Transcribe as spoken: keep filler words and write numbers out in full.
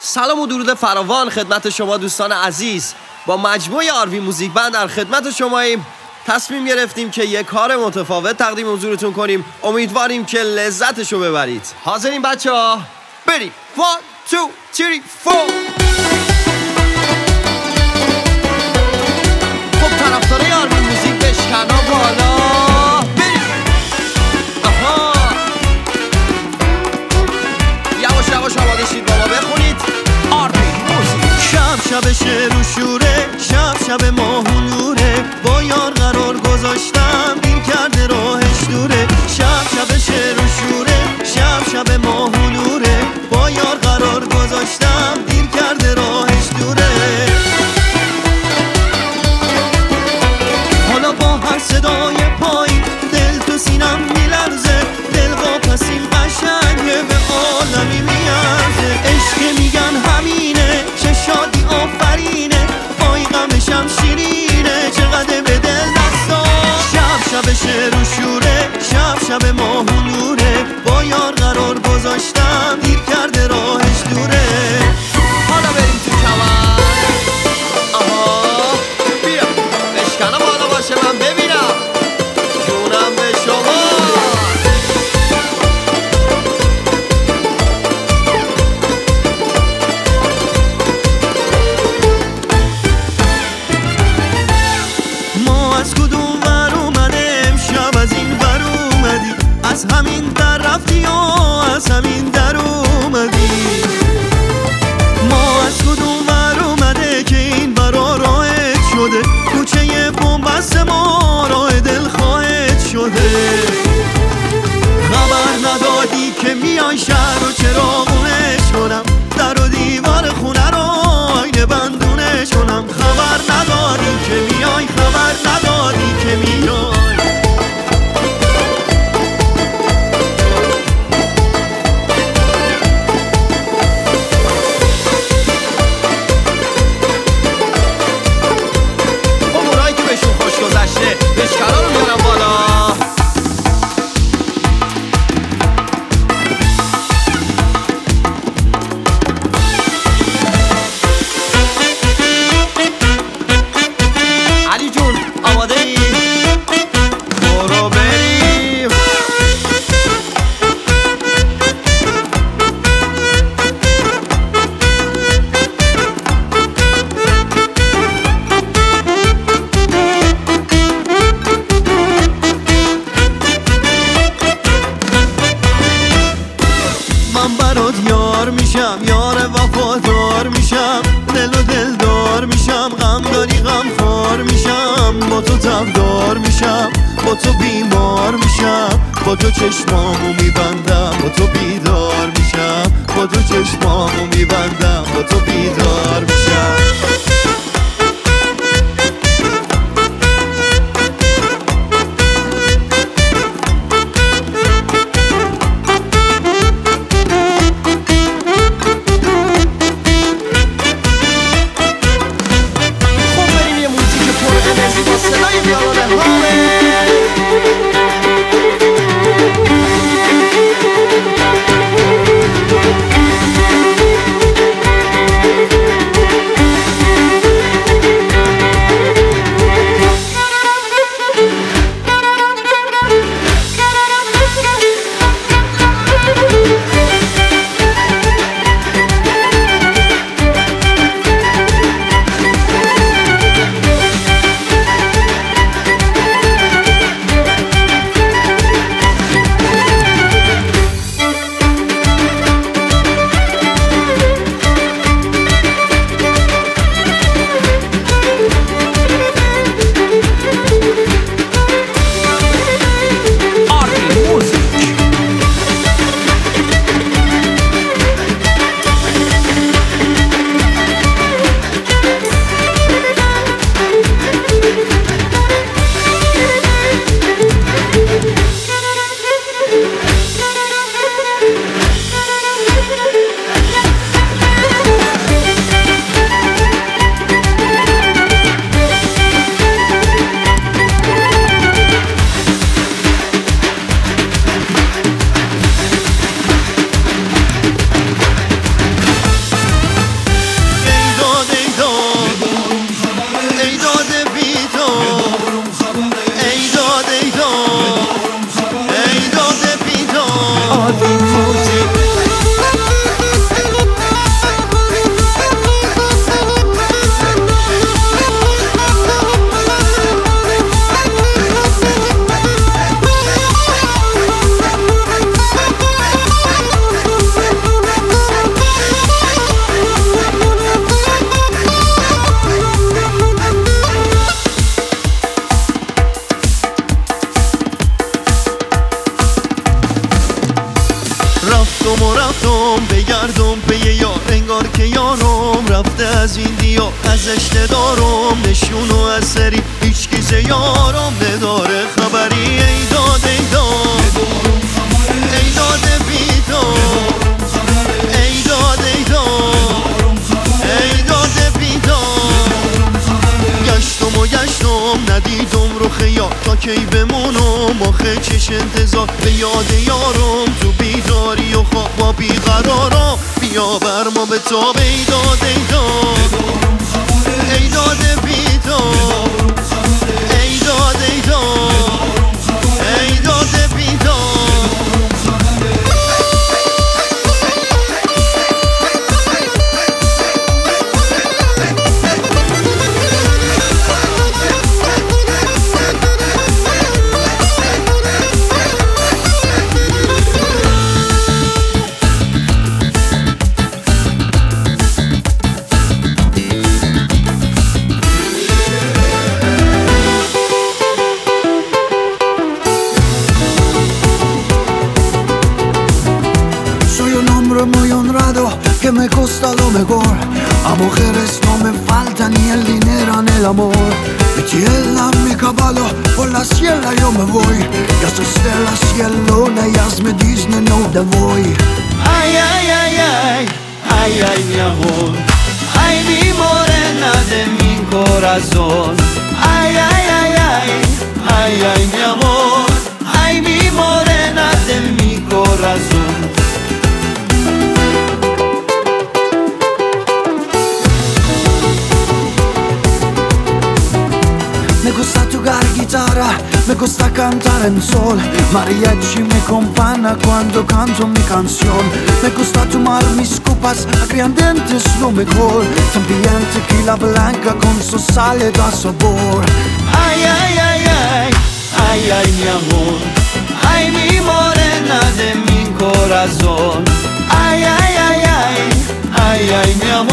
سلام و درود فراوان خدمت شما دوستان عزیز. با مجموعه آروی موزیک بند در خدمت شماییم. تصمیم گرفتیم که یک کار متفاوت تقدیم حضورتون کنیم. امیدواریم که لذتشو ببرید. حاضرین بچه ها؟ بریم. one, two, three, four. خب طرفدارای آروی موزیک بشکنا بالا. بریم. آها. یواش یواش آماده شید با ما بخونید آروی موزیک. شب شب شعر و شوره، شب شب ماه و نوره، با یار قرار گذاشتم دیر کرده راهش دوره. شب شب شعر و شوره، شب شب ماه و نوره، با یار قرار گذاشتم دیر کرده راهش دوره. حالا با هر صدای پایی دل تو سینم میلرزه، دل واپسین قشنگه به عالمی میارزه. عشق میگن همینه، چه شادی آفرینه، آی غمشم شیرینه، چقدر به دل دستا. شب شب شعر و شوره، شب شب ماه و نوره، با یار قرار گذاشتم دیر کرده راهش دوره. حالا بریم تو کمر. آها بیا بشکنم بالا باشه من ببینم جونم به شما. ما از کدوم ور اومده امشب از این ور اومدی، از همین در رفتی و از همین در اومدی. ما از کدوم ور اومده که این برا راهت شده، کوچه بنبست ما راه دل خواهد شده. خبر ندادی که میای شهر و چراغونش کنم، در و دیوار خونه رو آینه بندونش کنم. خبر ندادی که میای، خبر ندادی که میای. اونایی که بهشون خوش گذشته بشکنا رو میارم بالا. علی جون آماده ای؟ برو بریم. من برات یار میشم، یار وفادار میشم، دل و دلدار میشم، غم داری غم خار میشم. با تو تبدار میشم، با تو بیمار میشم، با تو چشمامو میبندم، با تو بیدار میشم، با تو چشمامو میبندم، با تو بیدار میشم. خب بریم یه موزیک پر انرژی با صدای ویولن هامه. زشته دارم نشونو اثری هیچ کیزه یارم نداره خبری ای داد ای داد ای داد بیتا ای داد ای داد ای داد بیتا گشتم و گشتم ندیدم رو خیال تا کی بمونم آخه چش انتظار به یاد یارم تو بیداری و خواب با بیقرارم بیا بر ما به تا ای داد ای داد ای داد بیتا ای داد ای داد ای داد بیتا Muy honrado que me costa lo mejor. A mujeres no me falta ni el dinero ni el amor. Mi tierra, mi caballo, por la sierra yo me voy. Ya se stella cielona, ya me Disney no te voy. Ay, ay, ay, ay, ay, ay, mi amor. Ay, mi morena de mi corazón. Ay, ay, ay, ay, ay, ay, mi amor. Ay, mi morena de mi corazón. Me gusta tocar guitarra, me gusta cantar en sol. Mariachi me acompaña cuando canto mi canción. Me gusta tomar mis copas aguardientes lo mejor. También tequila blanca con su sal y da sabor. Ay, ay, ay, ay, ay, ay, mi amor. Ay, mi morena de mi corazón. Ay, ay, ay, ay, ay, ay, mi amor.